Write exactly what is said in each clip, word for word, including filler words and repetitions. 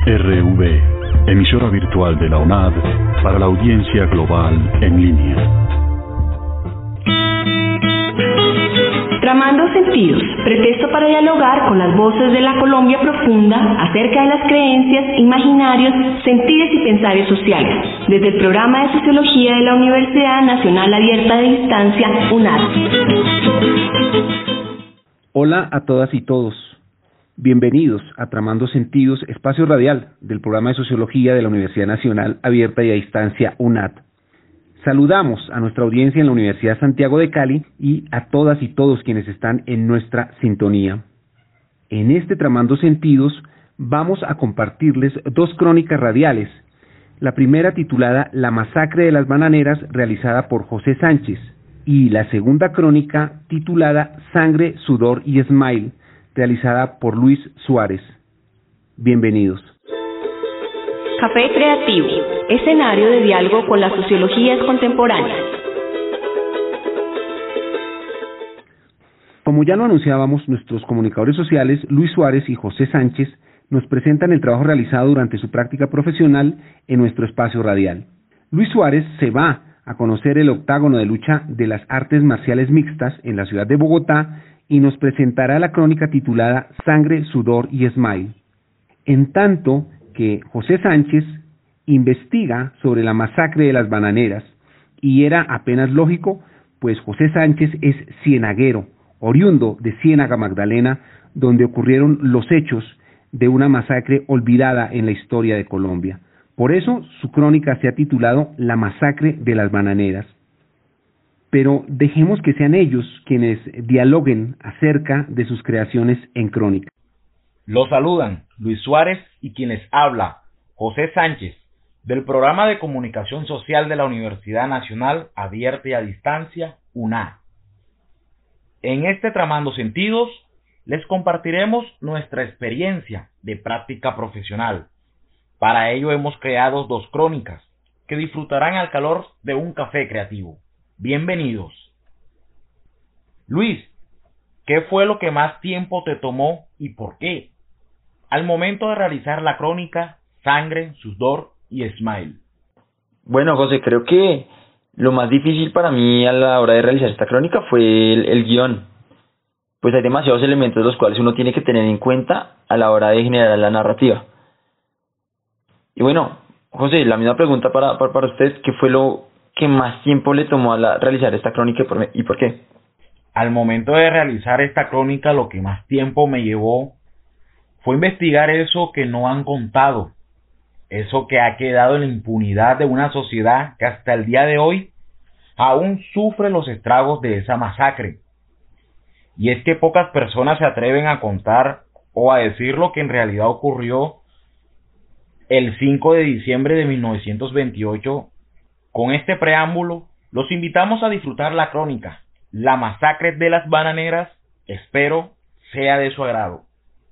R V, emisora virtual de la UNAD para la audiencia global en línea. Tramando Sentidos, pretexto para dialogar con las voces de la Colombia profunda acerca de las creencias, imaginarios, sentires y pensarios sociales, desde el programa de Sociología de la Universidad Nacional Abierta de Distancia, UNAD. Hola a todas y todos. Bienvenidos a Tramando Sentidos, espacio radial del programa de Sociología de la Universidad Nacional Abierta y a Distancia, UNAD. Saludamos a nuestra audiencia en la Universidad Santiago de Cali y a todas y todos quienes están en nuestra sintonía. En este Tramando Sentidos vamos a compartirles dos crónicas radiales. La primera titulada La masacre de las bananeras, realizada por José Sánchez, y la segunda crónica titulada Sangre, Sudor y Smile, realizada por Luis Suárez. Bienvenidos. Café Creativo, escenario de diálogo con las sociologías contemporáneas. Como ya lo anunciábamos, nuestros comunicadores sociales, Luis Suárez y José Sánchez, nos presentan el trabajo realizado durante su práctica profesional en nuestro espacio radial. Luis Suárez se va a conocer el octágono de lucha de las artes marciales mixtas en la ciudad de Bogotá y nos presentará la crónica titulada Sangre, Sudor y Smile. En tanto que José Sánchez investiga sobre la masacre de las bananeras, y era apenas lógico, pues José Sánchez es cienaguero, oriundo de Ciénaga Magdalena, donde ocurrieron los hechos de una masacre olvidada en la historia de Colombia. Por eso su crónica se ha titulado La masacre de las bananeras. Pero dejemos que sean ellos quienes dialoguen acerca de sus creaciones en crónica. Los saludan Luis Suárez y quien les habla, José Sánchez, del Programa de Comunicación Social de la Universidad Nacional Abierta y a Distancia, UNAD. En este Tramando Sentidos, les compartiremos nuestra experiencia de práctica profesional. Para ello hemos creado dos crónicas que disfrutarán al calor de un café creativo. Bienvenidos. Luis, ¿qué fue lo que más tiempo te tomó y por qué al momento de realizar la crónica Sangre, Sudor y Smile? Bueno, José, creo que lo más difícil para mí a la hora de realizar esta crónica fue el, el guión. Pues hay demasiados elementos los cuales uno tiene que tener en cuenta a la hora de generar la narrativa. Y bueno, José, la misma pregunta para, para, para usted, ¿qué fue lo que más tiempo le tomó a la, realizar esta crónica y por, y por qué? Al momento de realizar esta crónica, lo que más tiempo me llevó fue investigar eso que no han contado, eso que ha quedado en la impunidad de una sociedad que hasta el día de hoy aún sufre los estragos de esa masacre. Y es que pocas personas se atreven a contar o a decir lo que en realidad ocurrió el cinco de diciembre de mil novecientos veintiocho. Con este preámbulo, los invitamos a disfrutar la crónica La masacre de las bananeras. Espero sea de su agrado.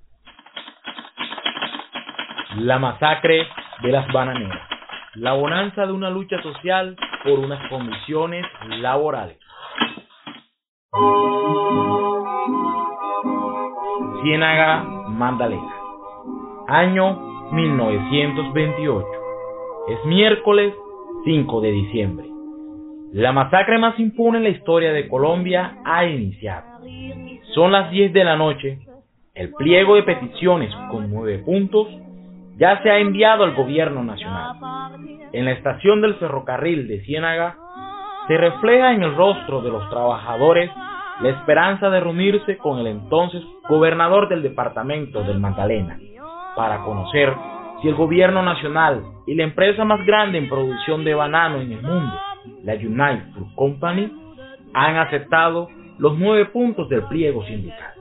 La masacre de las bananeras. La bonanza de una lucha social por unas condiciones laborales. Ciénaga Magdalena. Año mil novecientos veintiocho. Es miércoles cinco de diciembre. La masacre más impune en la historia de Colombia ha iniciado. Son las diez de la noche. El pliego de peticiones con nueve puntos ya se ha enviado al gobierno nacional. En la estación del ferrocarril de Ciénaga se refleja en el rostro de los trabajadores la esperanza de reunirse con el entonces gobernador del departamento del Magdalena para conocer si el gobierno nacional y la empresa más grande en producción de banano en el mundo, la United Fruit Company, han aceptado los nueve puntos del pliego sindical.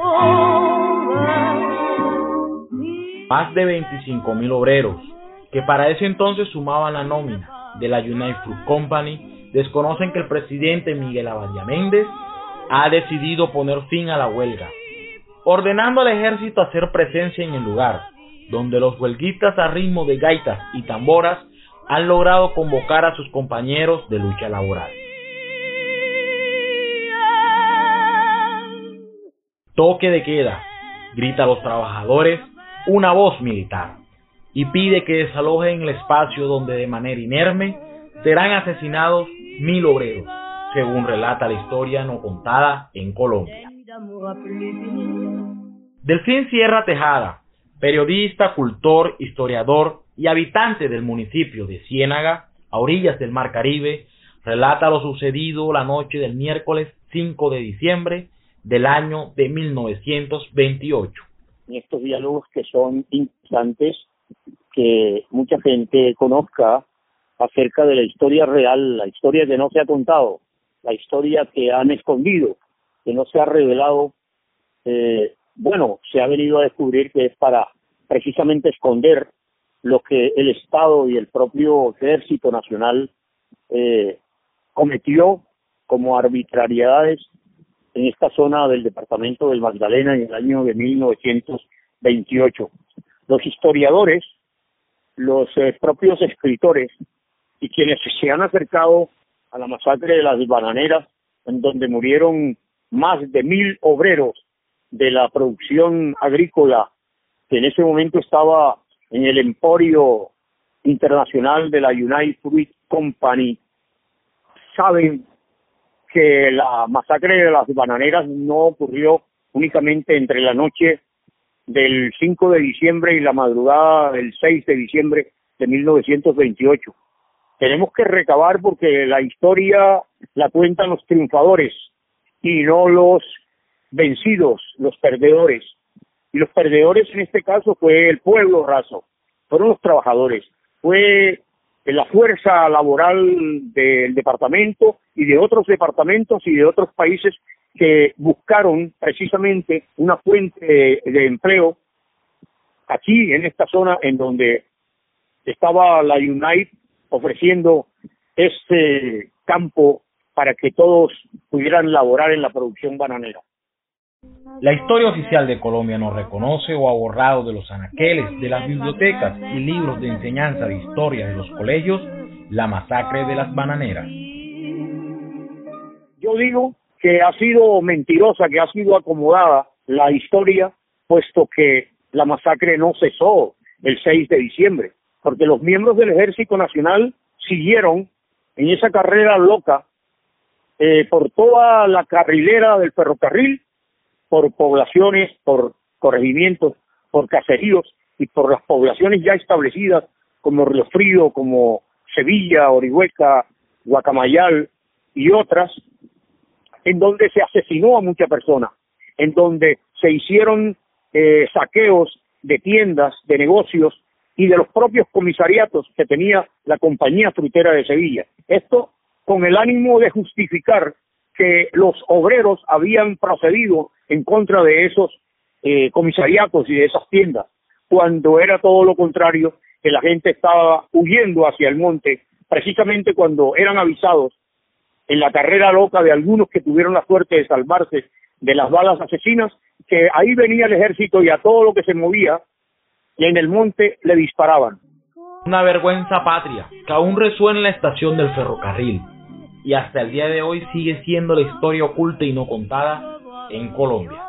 Más de veinticinco mil obreros, que para ese entonces sumaban la nómina de la United Fruit Company, desconocen que el presidente Miguel Abadía Méndez ha decidido poner fin a la huelga, ordenando al ejército hacer presencia en el lugar, donde los huelguistas a ritmo de gaitas y tamboras han logrado convocar a sus compañeros de lucha laboral. Toque de queda, grita a los trabajadores una voz militar. y pide que desalojen el espacio donde de manera inerme serán asesinados mil obreros, según relata la historia no contada en Colombia. Delfín Sierra Tejada, periodista, cultor, historiador y habitante del municipio de Ciénaga, a orillas del Mar Caribe, relata lo sucedido la noche del miércoles cinco de diciembre del año de mil novecientos veintiocho. En estos diálogos que son importantes, que mucha gente conozca acerca de la historia real, la historia que no se ha contado, la historia que han escondido, que no se ha revelado, eh, bueno, se ha venido a descubrir que es para precisamente esconder lo que el Estado y el propio Ejército Nacional eh, cometió como arbitrariedades en esta zona del departamento del Magdalena en el año de mil novecientos veintiocho. Los historiadores, los eh, propios escritores y quienes se han acercado a la masacre de las bananeras, en donde murieron más de mil obreros de la producción agrícola, que en ese momento estaba en el emporio internacional de la United Fruit Company, saben que la masacre de las bananeras no ocurrió únicamente entre la noche del cinco de diciembre y la madrugada del seis de diciembre de mil novecientos veintiocho. Tenemos que recabar porque la historia la cuentan los triunfadores y no los vencidos, los perdedores. Y los perdedores en este caso fue el pueblo raso, fueron los trabajadores, fue la fuerza laboral del departamento y de otros departamentos y de otros países que buscaron precisamente una fuente de, de empleo aquí en esta zona en donde estaba la United ofreciendo este campo para que todos pudieran laborar en la producción bananera. La historia oficial de Colombia no reconoce o ha borrado de los anaqueles de las bibliotecas y libros de enseñanza de historia de los colegios la masacre de las bananeras. Yo digo que ha sido mentirosa, que ha sido acomodada la historia, puesto que la masacre no cesó el seis de diciembre, porque los miembros del Ejército Nacional siguieron en esa carrera loca eh, por toda la carrilera del ferrocarril, por poblaciones, por corregimientos, por caseríos y por las poblaciones ya establecidas como Río Frío, como Sevilla, Orihueca, Guacamayal y otras, en donde se asesinó a muchas personas, en donde se hicieron eh, saqueos de tiendas, de negocios y de los propios comisariatos que tenía la Compañía Frutera de Sevilla. Esto con el ánimo de justificar que los obreros habían procedido en contra de esos eh, comisariatos y de esas tiendas, cuando era todo lo contrario, que la gente estaba huyendo hacia el monte, precisamente cuando eran avisados en la carrera loca de algunos que tuvieron la suerte de salvarse de las balas asesinas, que ahí venía el ejército y a todo lo que se movía, y en el monte le disparaban. Una vergüenza patria que aún resuena en la estación del ferrocarril, y hasta el día de hoy sigue siendo la historia oculta y no contada en Colombia.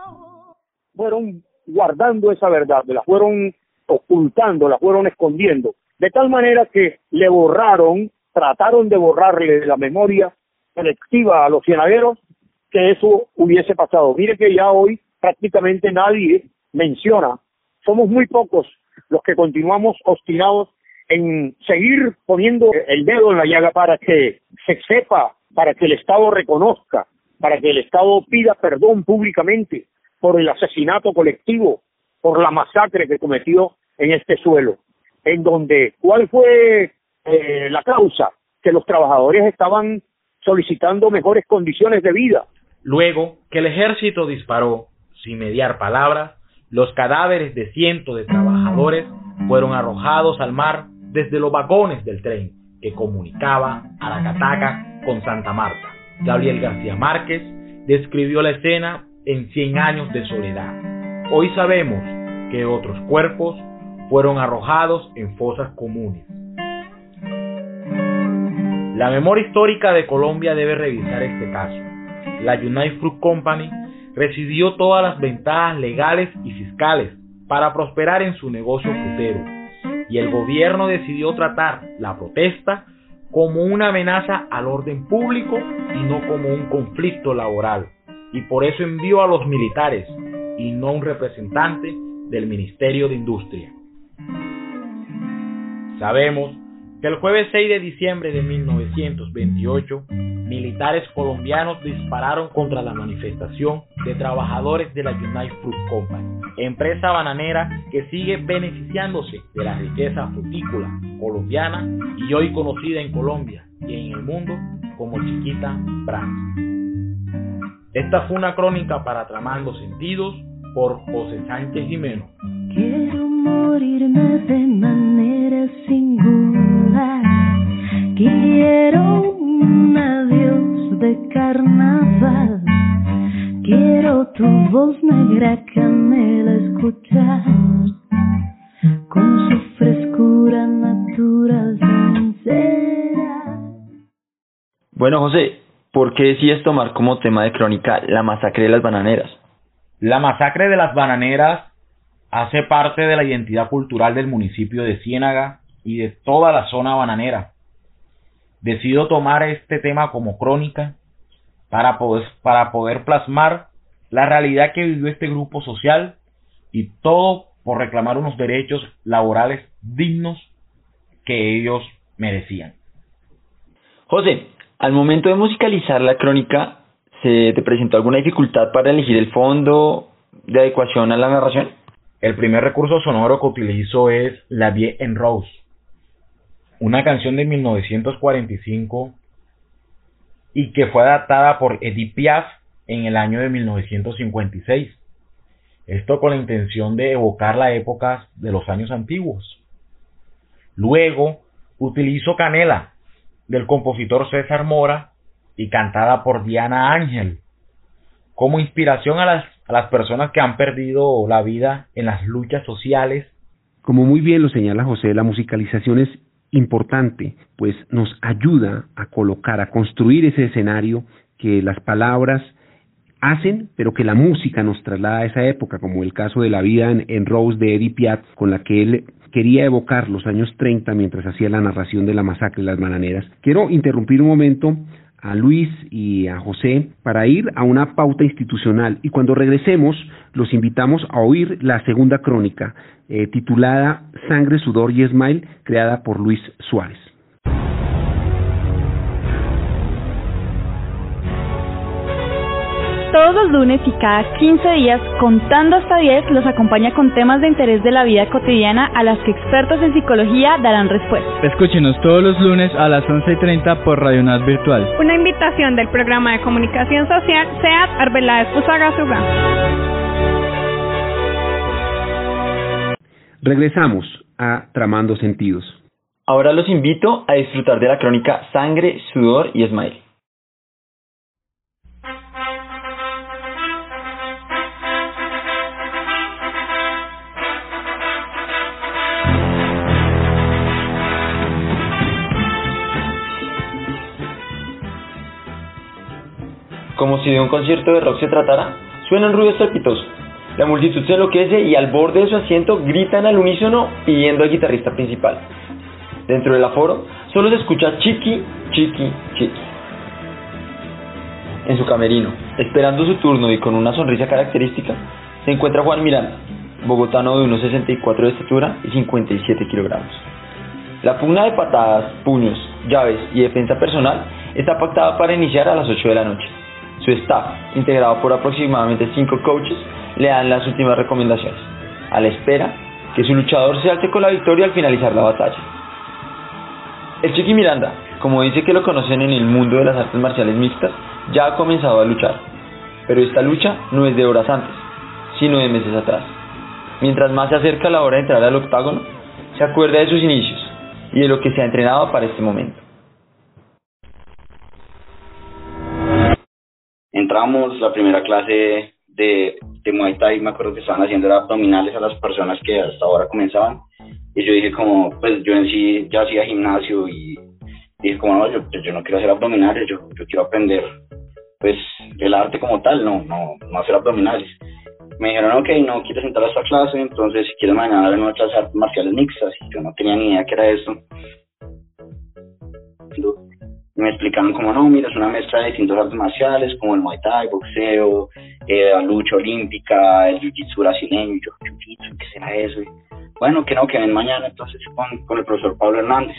Fueron guardando esa verdad, la fueron ocultando, la fueron escondiendo, de tal manera que le borraron, trataron de borrarle de la memoria colectiva a los cienagueros que eso hubiese pasado. Mire que ya hoy prácticamente nadie menciona, somos muy pocos los que continuamos obstinados en seguir poniendo el dedo en la llaga para que se sepa, para que el Estado reconozca, para que el Estado pida perdón públicamente por el asesinato colectivo, por la masacre que cometió en este suelo, en donde, ¿cuál fue eh, la causa? Que los trabajadores estaban solicitando mejores condiciones de vida. Luego que el ejército disparó, sin mediar palabras, los cadáveres de cientos de trabajadores fueron arrojados al mar desde los vagones del tren que comunicaba Aracataca con Santa Marta. Gabriel García Márquez describió la escena en Cien años de soledad. Hoy sabemos que otros cuerpos fueron arrojados en fosas comunes. La memoria histórica de Colombia debe revisar este caso. La United Fruit Company recibió todas las ventajas legales y fiscales para prosperar en su negocio frutero, y el gobierno decidió tratar la protesta como una amenaza al orden público y no como un conflicto laboral, y por eso envió a los militares y no un representante del Ministerio de Industria. Sabemos que el jueves seis de diciembre de mil novecientos veintiocho, militares colombianos dispararon contra la manifestación de trabajadores de la United Fruit Company, empresa bananera que sigue beneficiándose de la riqueza frutícola colombiana y hoy conocida en Colombia y en el mundo como Chiquita Francia. Esta fue una crónica para Tramando Sentidos por José Sánchez Jimeno. Quiero morirme de manera singular. Quiero un adiós de carnaval. Quiero tu voz negra canela escuchar, con su frescura natural sincera. Bueno, José, ¿por qué decides tomar como tema de crónica la masacre de las bananeras? La masacre de las bananeras hace parte de la identidad cultural del municipio de Ciénaga y de toda la zona bananera. Decido tomar este tema como crónica para poder, para poder plasmar la realidad que vivió este grupo social, y todo por reclamar unos derechos laborales dignos que ellos merecían. José, al momento de musicalizar la crónica, ¿se te presentó alguna dificultad para elegir el fondo de adecuación a la narración? El primer recurso sonoro que utilizo es La Vie en Rose, una canción de mil novecientos cuarenta y cinco y que fue adaptada por Edith Piaf en el año de mil novecientos cincuenta y seis. Esto con la intención de evocar la época de los años antiguos. Luego utilizo Canela, del compositor César Mora, y cantada por Diana Ángel, como inspiración a las, a las personas que han perdido la vida en las luchas sociales. Como muy bien lo señala José, la musicalización es importante, pues nos ayuda a colocar, a construir ese escenario que las palabras hacen, pero que la música nos traslada a esa época, como el caso de La Vida en, en Rose de Edith Piaf, con la que él quería evocar los años treinta mientras hacía la narración de la masacre de las bananeras. Quiero interrumpir un momento a Luis y a José para ir a una pauta institucional, y cuando regresemos los invitamos a oír la segunda crónica eh, titulada Sangre, Sudor y Esmail, creada por Luis Suárez. Todos los lunes y cada quince días, contando hasta diez, los acompaña con temas de interés de la vida cotidiana a las que expertos en psicología darán respuesta. Escúchenos todos los lunes a las once y treinta por Radio N A D Virtual. Una invitación del programa de comunicación social SEAT Arbeláez Fusagasugá. Regresamos a Tramando Sentidos. Ahora los invito a disfrutar de la crónica Sangre, Sudor y Esmail. Como si de un concierto de rock se tratara, suenan ruidos estrepitosos. La multitud se enloquece y al borde de su asiento gritan al unísono pidiendo al guitarrista principal. Dentro del aforo solo se escucha chiqui, chiqui, chiqui. En su camerino, esperando su turno y con una sonrisa característica, se encuentra Juan Miranda, bogotano de unos sesenta y cuatro de estatura y cincuenta y siete kilogramos. La pugna de patadas, puños, llaves y defensa personal está pactada para iniciar a las ocho de la noche. Su staff, integrado por aproximadamente cinco coaches, le dan las últimas recomendaciones, a la espera que su luchador se alce con la victoria al finalizar la batalla. El Chiqui Miranda, como dice que lo conocen en el mundo de las artes marciales mixtas, ya ha comenzado a luchar, pero esta lucha no es de horas antes, sino de meses atrás. Mientras más se acerca la hora de entrar al octágono, se acuerda de sus inicios y de lo que se ha entrenado para este momento. Entramos la primera clase de, de Muay Thai, me acuerdo que estaban haciendo era abdominales a las personas que hasta ahora comenzaban, y yo dije como, pues yo en sí ya hacía gimnasio y dije como no, yo, yo no quiero hacer abdominales, yo, yo quiero aprender pues el arte como tal, no, no, no hacer abdominales. me dijeron, ok, no quieres entrar a esta clase, entonces si quieres mañana en otras artes marciales mixtas, y yo no tenía ni idea qué era eso. Me explicaron como, no, mira, es una mezcla de distintos artes marciales, como el Muay Thai, boxeo, eh, la lucha olímpica, el Jiu-Jitsu brasileño. Yo, Jiu-Jitsu, ¿qué será eso? Y, bueno, que no, que ven mañana, entonces con, con el profesor Pablo Hernández.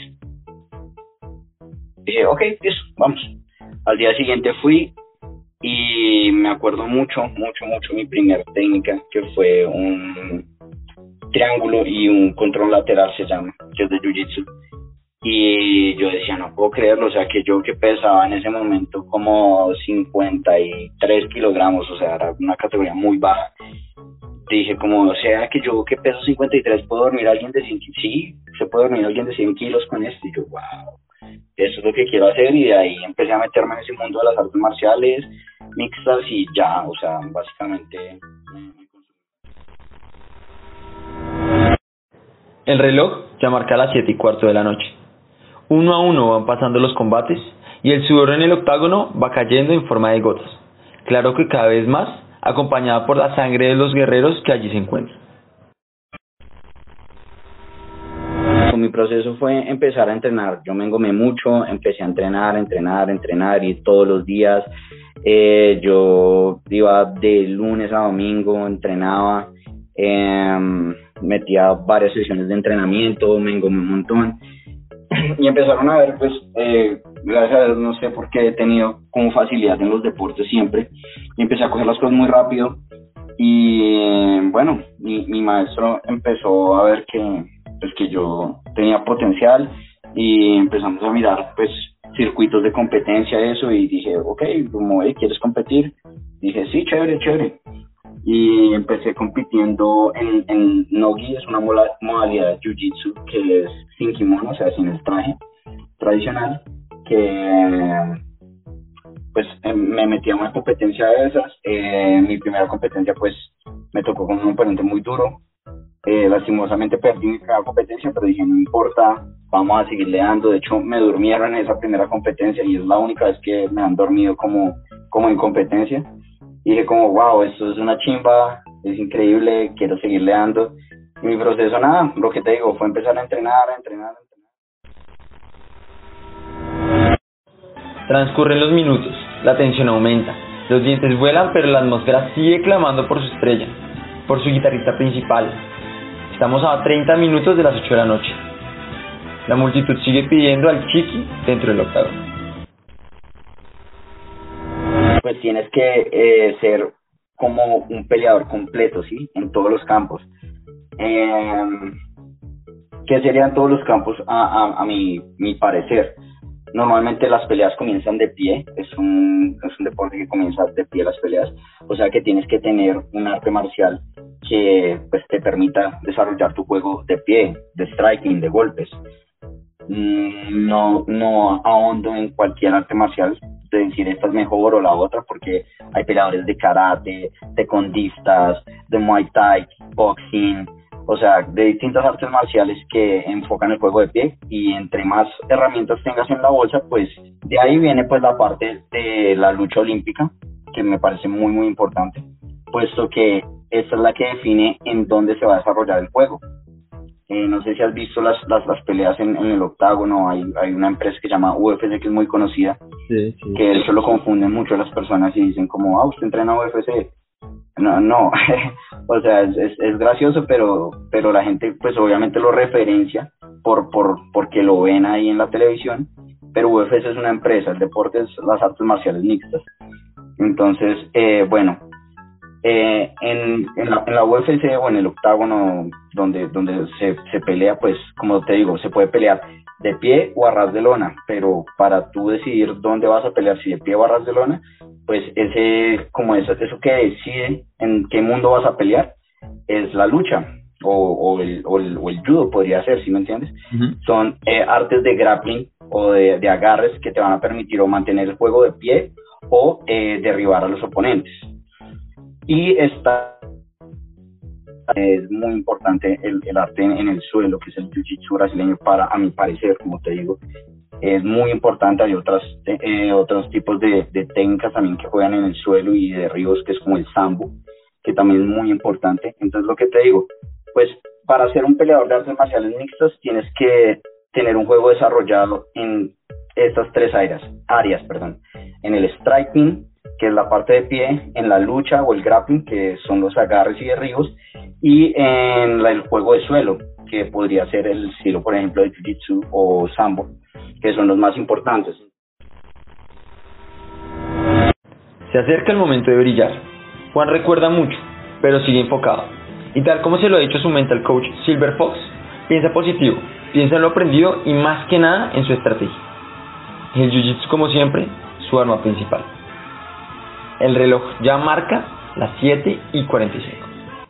Dije, ok, eso, vamos. Al día siguiente fui y me acuerdo mucho, mucho, mucho mi primer técnica, que fue un triángulo y un control lateral, se llama, que es de Jiu-Jitsu. Y yo decía, no puedo creerlo, o sea, que yo que pesaba en ese momento como cincuenta y tres kilogramos, o sea, era una categoría muy baja. Dije, como, o sea, que yo que peso cincuenta y tres, ¿puedo dormir a alguien de cien kilos? Sí, se puede dormir a alguien de cien kilos con esto. Y yo, wow, eso es lo que quiero hacer. Y de ahí empecé a meterme en ese mundo de las artes marciales mixtas y ya, o sea, básicamente... El reloj ya marca las siete y cuarto de la noche. Uno a uno van pasando los combates y el sudor en el octágono va cayendo en forma de gotas. Claro que cada vez más, acompañada por la sangre de los guerreros que allí se encuentran. Mi proceso fue empezar a entrenar. Yo me engomé mucho, empecé a entrenar, entrenar, entrenar y todos los días. Eh, yo iba de lunes a domingo, entrenaba, eh, metía varias sesiones de entrenamiento, me engomé un montón. Y empezaron a ver, pues, eh, gracias a Dios, no sé por qué he tenido como facilidad en los deportes siempre, y empecé a coger las cosas muy rápido, y bueno, mi, mi maestro empezó a ver que, pues, que yo tenía potencial, y empezamos a mirar, pues, circuitos de competencia, eso, y dije, ok, como, hey, ¿quieres competir? Dije, sí, chévere, chévere. Y empecé compitiendo en, en no-gi, es una modalidad de jiu-jitsu que es sin kimono, o sea, sin el traje tradicional, que pues me metí a una competencia de esas. Eh, mi primera competencia pues me tocó con un oponente muy duro, eh, lastimosamente perdí mi primera competencia, pero dije no importa, vamos a seguirle dando. De hecho me durmieron en esa primera competencia y es la única vez que me han dormido como, como en competencia. Y dije como, wow, esto es una chimba, es increíble, quiero seguirle dando. Y mi proceso, nada, lo que te digo, fue empezar a entrenar, a entrenar, a entrenar. Transcurren los minutos, la tensión aumenta, los dientes vuelan, pero la atmósfera sigue clamando por su estrella, por su guitarrista principal. Estamos a treinta minutos de las ocho de la noche. La multitud sigue pidiendo al Chiqui dentro del octágono. Pues tienes que eh, ser como un peleador completo, ¿sí? En todos los campos. Eh, ¿Qué serían todos los campos a, a, a mi, mi parecer? Normalmente las peleas comienzan de pie, es un, es un deporte que comienza de pie las peleas, o sea que tienes que tener un arte marcial que pues te permita desarrollar tu juego de pie, de striking, de golpes. No, no ahondo en cualquier arte marcial de decir esta es mejor o la otra, porque hay peleadores de karate, taekwondistas, de Muay Thai, boxing, o sea, de distintas artes marciales que enfocan el juego de pie, y entre más herramientas tengas en la bolsa, pues de ahí viene pues la parte de la lucha olímpica, que me parece muy muy importante, puesto que esta es la que define en dónde se va a desarrollar el juego. Eh, no sé si has visto las las, las peleas en, en el octágono. Hay, hay una empresa que se llama U F C que es muy conocida, sí, sí. Que eso lo confunden mucho las personas y dicen como, ah, usted entrena U F C. No, no, o sea, es, es, es gracioso, pero pero la gente pues obviamente lo referencia por por porque lo ven ahí en la televisión, pero U F C es una empresa, el deporte es las artes marciales mixtas. Entonces, eh, bueno, eh, en, en, la, en la U F C o en el octágono donde donde se, se pelea, pues como te digo, se puede pelear de pie o a ras de lona, pero para tú decidir dónde vas a pelear, si de pie o a ras de lona, pues ese, como eso, eso que decide en qué mundo vas a pelear, es la lucha, o, o, el, o, el, o el judo podría ser, ¿sí me entiendes? Uh-huh. Son eh, artes de grappling o de, de agarres que te van a permitir o mantener el juego de pie o eh, derribar a los oponentes. Y esta es muy importante el, el arte en, en el suelo, que es el jiu-jitsu brasileño, para, a mi parecer, como te digo, es muy importante. Hay otras eh, otros tipos de, de técnicas también que juegan en el suelo y de derribos, que es como el sambo, que también es muy importante. Entonces, lo que te digo, pues para ser un peleador de artes marciales mixtas tienes que tener un juego desarrollado en estas tres áreas, áreas, perdón, en el striking, que es la parte de pie, en la lucha o el grappling, que son los agarres y derribos, y en la, el juego de suelo, que podría ser el estilo, por ejemplo, de jiu-jitsu o sambo, que son los más importantes. Se acerca el momento de brillar. Juan recuerda mucho, pero sigue enfocado. Y tal como se lo ha dicho su mental coach Silver Fox, piensa positivo, piensa en lo aprendido y más que nada en su estrategia. El jiu-jitsu, como siempre, su arma principal. El reloj ya marca las siete y cuarenta y cinco.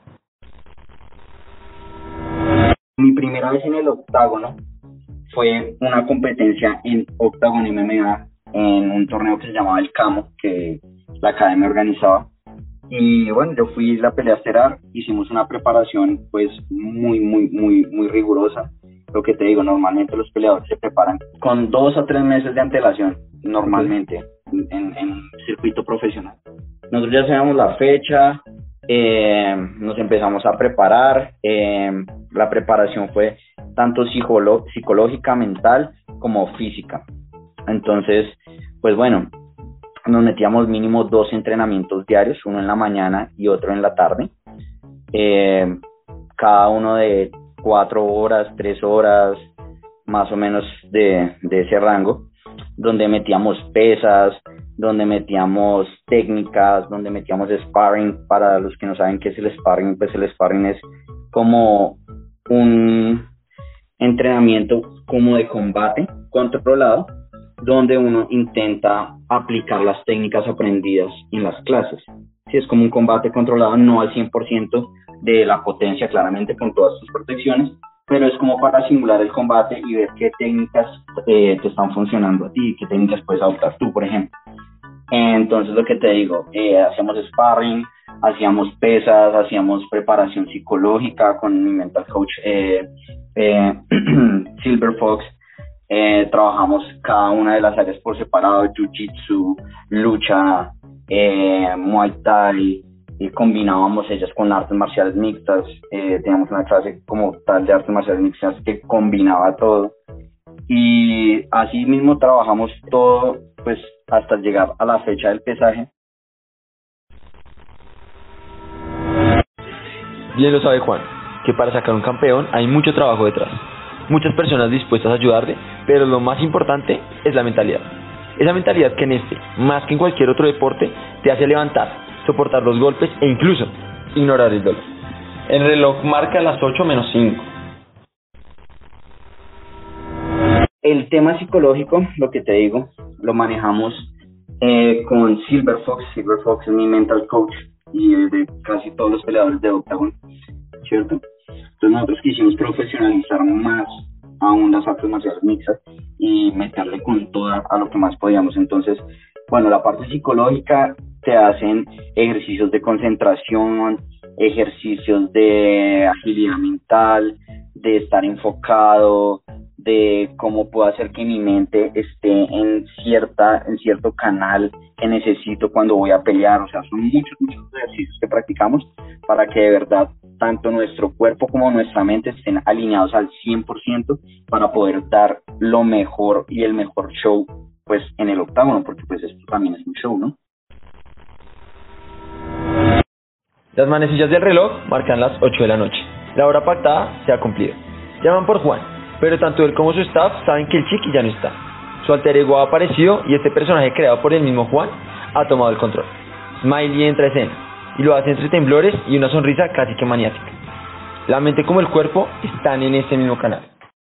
Mi primera vez en el octágono fue una competencia en Octagon M M A en un torneo que se llamaba el Camo, que la academia organizaba. Y bueno, yo fui la pelea estelar, hicimos una preparación pues muy, muy, muy, muy rigurosa. Lo que te digo, normalmente los peleadores se preparan con dos a tres meses de antelación, normalmente, en, en circuito profesional. Nosotros ya sabíamos la fecha, eh, nos empezamos a preparar, eh, la preparación fue tanto psicolo- psicológica, mental, como física. Entonces, pues bueno, nos metíamos mínimo dos entrenamientos diarios, uno en la mañana y otro en la tarde, eh, cada uno de cuatro horas, tres horas, más o menos de, de ese rango, donde metíamos pesas, donde metíamos técnicas, donde metíamos sparring. Para los que no saben qué es el sparring, pues el sparring es como un entrenamiento como de combate controlado, donde uno intenta aplicar las técnicas aprendidas en las clases. Si es como un combate controlado, no al cien por ciento de la potencia, claramente con todas sus protecciones, pero es como para simular el combate y ver qué técnicas eh, te están funcionando a ti, qué técnicas puedes adoptar tú, por ejemplo. Entonces, lo que te digo, eh, hacíamos sparring, hacíamos pesas, hacíamos preparación psicológica con mi mental coach eh, eh, Silver Fox. Eh, trabajamos cada una de las áreas por separado: jiu-jitsu, lucha, eh, muay thai, y combinábamos ellas con artes marciales mixtas. Eh, teníamos una clase como tal de artes marciales mixtas que combinaba todo, y así mismo trabajamos todo pues hasta llegar a la fecha del pesaje. Bien lo sabe Juan, que para sacar un campeón hay mucho trabajo detrás, muchas personas dispuestas a ayudarte, pero lo más importante es la mentalidad. Esa mentalidad que en este, más que en cualquier otro deporte, te hace levantar, soportar los golpes e incluso ignorar el dolor. El reloj marca las ocho menos cinco. El tema psicológico, lo que te digo, lo manejamos eh, con Silver Fox. Silver Fox es mi mental coach y el de casi todos los peleadores de Octagon, ¿cierto? Entonces nosotros quisimos profesionalizar más aún las artes marciales mixtas y meterle con toda a lo que más podíamos. Entonces, bueno, la parte psicológica, te hacen ejercicios de concentración, ejercicios de agilidad mental, de estar enfocado, de cómo puedo hacer que mi mente esté en cierta en cierto canal que necesito cuando voy a pelear. O sea, son muchos, muchos ejercicios que practicamos para que de verdad tanto nuestro cuerpo como nuestra mente estén alineados al cien por ciento para poder dar lo mejor y el mejor show pues en el octágono, porque pues esto también es un show, ¿no? Las manecillas del reloj marcan las ocho de la noche. La hora pactada se ha cumplido. Llaman por Juan, pero tanto él como su staff saben que el Chiqui ya no está. Su alter ego ha aparecido y este personaje creado por el mismo Juan ha tomado el control. Smiley entra a escena y lo hace entre temblores y una sonrisa casi que maniática. La mente como el cuerpo están en ese mismo canal.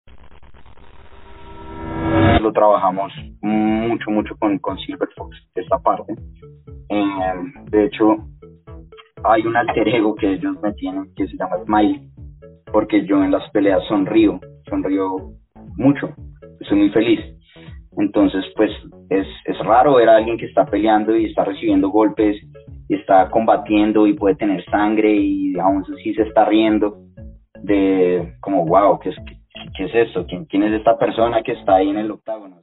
Lo trabajamos mucho, mucho con, con Silver Fox, esta parte. Eh, de hecho, hay un alter ego que ellos me tienen que se llama Smiley, porque yo en las peleas sonrío, sonrío mucho, soy muy feliz. Entonces, pues, es, es raro ver a alguien que está peleando y está recibiendo golpes, y está combatiendo y puede tener sangre y aún así se está riendo de como, wow, ¿qué es, qué, qué es esto? ¿Quién, ¿Quién es esta persona que está ahí en el octágono?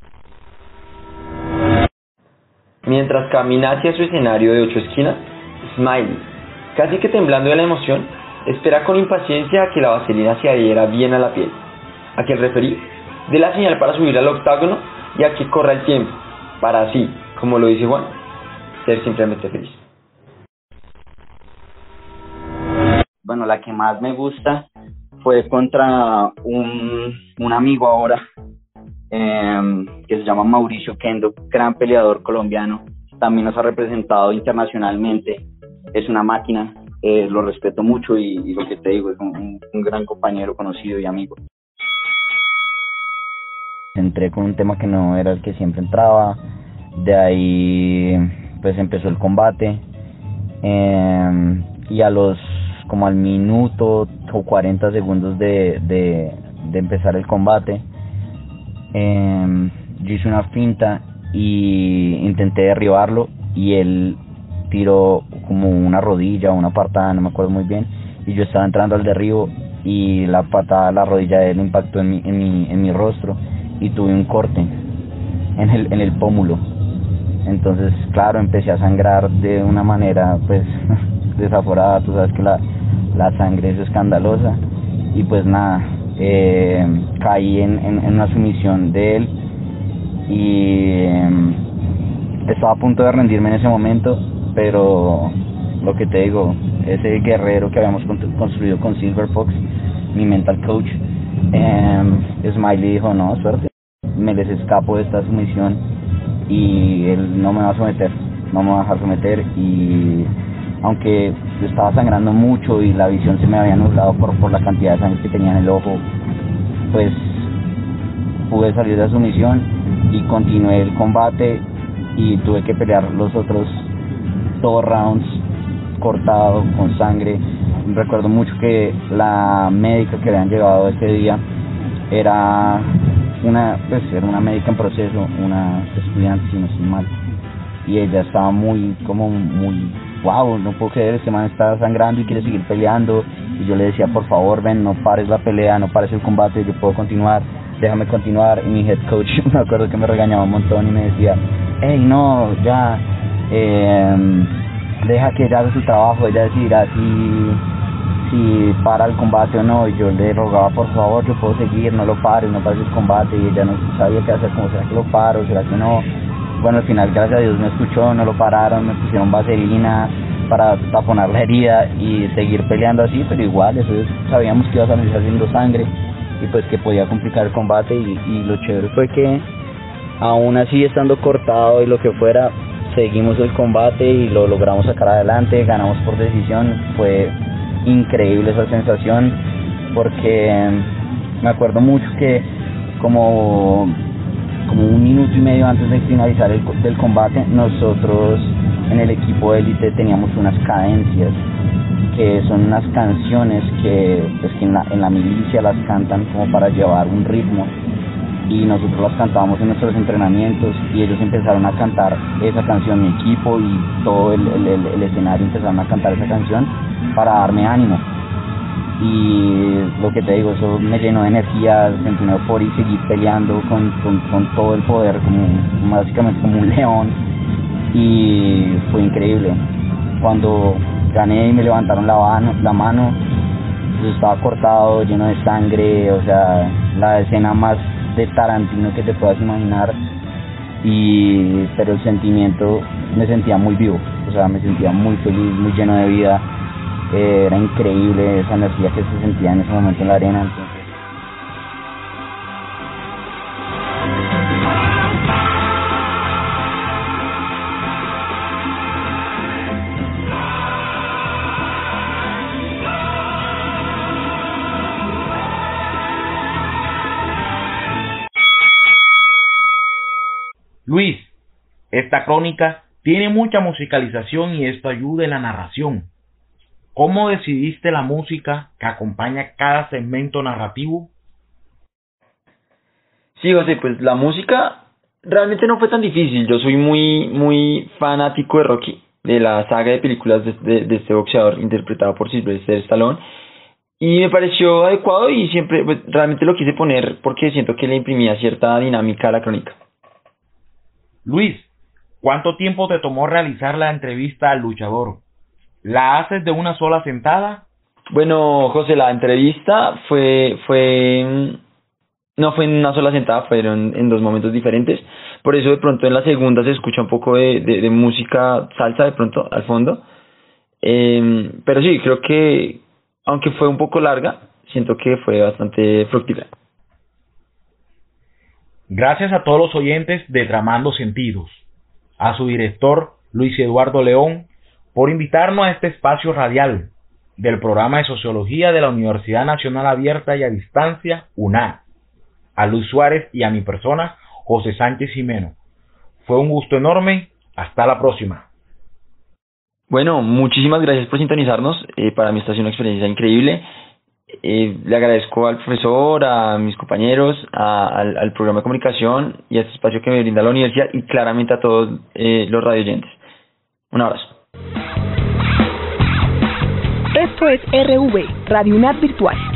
Mientras camina hacia su escenario de ocho esquinas, Smiley, casi que temblando de la emoción, espera con impaciencia a que la vaselina se adhiera bien a la piel, a que el referí dé la señal para subir al octágono y a que corra el tiempo, para así, como lo dice Juan, ser simplemente feliz. Bueno, la que más me gusta fue contra un, un amigo ahora, eh, que se llama Mauricio Kendo, gran peleador colombiano, también nos ha representado internacionalmente, es una máquina, eh, lo respeto mucho y, y lo que te digo, es un, un gran compañero, conocido y amigo. Entré con un tema que no era el que siempre entraba, de ahí pues empezó el combate, eh, y a los como al minuto o cuarenta segundos de, de, de empezar el combate, eh, yo hice una finta y intenté derribarlo y él tiró como una rodilla o una patada, no me acuerdo muy bien, y yo estaba entrando al derribo y la patada, la rodilla de él impactó en mi, en mi, en mi rostro y tuve un corte en el, en el pómulo. Entonces, claro, empecé a sangrar de una manera pues desaforada, tú sabes que la, la sangre es escandalosa, y pues nada, eh, caí en, en, en una sumisión de él y eh, estaba a punto de rendirme en ese momento, pero lo que te digo, ese guerrero que habíamos construido con Silver Fox, mi mental coach, eh, Smiley dijo, no, suerte, me les escapo de esta sumisión y él no me va a someter, no me va a dejar someter. Y aunque yo estaba sangrando mucho y la visión se me había nublado por, por la cantidad de sangre que tenía en el ojo, pues pude salir de la sumisión y continué el combate y tuve que pelear los otros dos rounds cortado con sangre. Recuerdo mucho que la médica que habían llevado ese día era una pues era una médica en proceso, una estudiante si no estoy mal, y ella estaba muy como muy wow, no puedo creer, este man está sangrando y quiere seguir peleando, y yo le decía, por favor, ven, no pares la pelea, no pares el combate, yo puedo continuar, déjame continuar. Y mi head coach me acuerdo que me regañaba un montón y me decía, hey, no, ya eh, deja que ella haga su trabajo, ella decidirá si si para el combate o no. Y yo le rogaba, por favor, yo puedo seguir, no lo pares, no pares el combate, y ella no sabía qué hacer, como, será que lo paro, será que no. Bueno, al final, gracias a Dios, me escuchó, no lo pararon, me pusieron vaselina para taponar la herida y seguir peleando así, pero igual, eso es, sabíamos que iba a salir haciendo sangre y pues que podía complicar el combate, y, y lo chévere fue que aún así, estando cortado y lo que fuera, seguimos el combate y lo logramos sacar adelante, ganamos por decisión. Fue increíble esa sensación, porque me acuerdo mucho que como como un minuto y medio antes de finalizar el del combate, nosotros en el equipo élite teníamos unas cadencias, que son unas canciones que pues que en la, en la milicia las cantan como para llevar un ritmo, y nosotros las cantábamos en nuestros entrenamientos, y ellos empezaron a cantar esa canción, mi equipo y todo el, el, el, el escenario empezaron a cantar esa canción para darme ánimo. Y lo que te digo, eso me llenó de energía, sentí una euforia y seguí peleando con, con, con todo el poder, como básicamente como un león, y fue increíble. Cuando gané y me levantaron la mano, la mano yo estaba cortado, lleno de sangre, o sea, la escena más de Tarantino que te puedas imaginar, y pero el sentimiento, me sentía muy vivo, o sea, me sentía muy feliz, muy lleno de vida. Eh, era increíble esa energía que se sentía en ese momento en la arena. Entonces, Luis, esta crónica tiene mucha musicalización y esto ayuda en la narración. ¿Cómo decidiste la música que acompaña cada segmento narrativo? Sí, José, pues la música realmente no fue tan difícil. Yo soy muy muy fanático de Rocky, de la saga de películas de, de, de este boxeador interpretado por Sylvester Stallone, y me pareció adecuado y siempre pues, realmente lo quise poner porque siento que le imprimía cierta dinámica a la crónica. Luis, ¿cuánto tiempo te tomó realizar la entrevista al luchador? ¿La haces de una sola sentada? Bueno, José, la entrevista fue, fue, no fue en una sola sentada, fueron en dos momentos diferentes. Por eso de pronto en la segunda se escucha un poco de, de, de música salsa de pronto al fondo. Eh, pero sí, creo que, aunque fue un poco larga, siento que fue bastante fructífera. Gracias a todos los oyentes de Tramando Sentidos, a su director Luis Eduardo León, por invitarnos a este espacio radial del programa de Sociología de la Universidad Nacional Abierta y a Distancia, UNA, a Luis Suárez y a mi persona, José Sánchez Jimeno. Fue un gusto enorme. Hasta la próxima. Bueno, muchísimas gracias por sintonizarnos. Eh, para mí esta ha sido una experiencia increíble. Eh, le agradezco al profesor, a mis compañeros, a, al, al programa de comunicación y a este espacio que me brinda la universidad y claramente a todos eh, los radioyentes. Un abrazo. Esto es R V, Radio UNAD Virtual.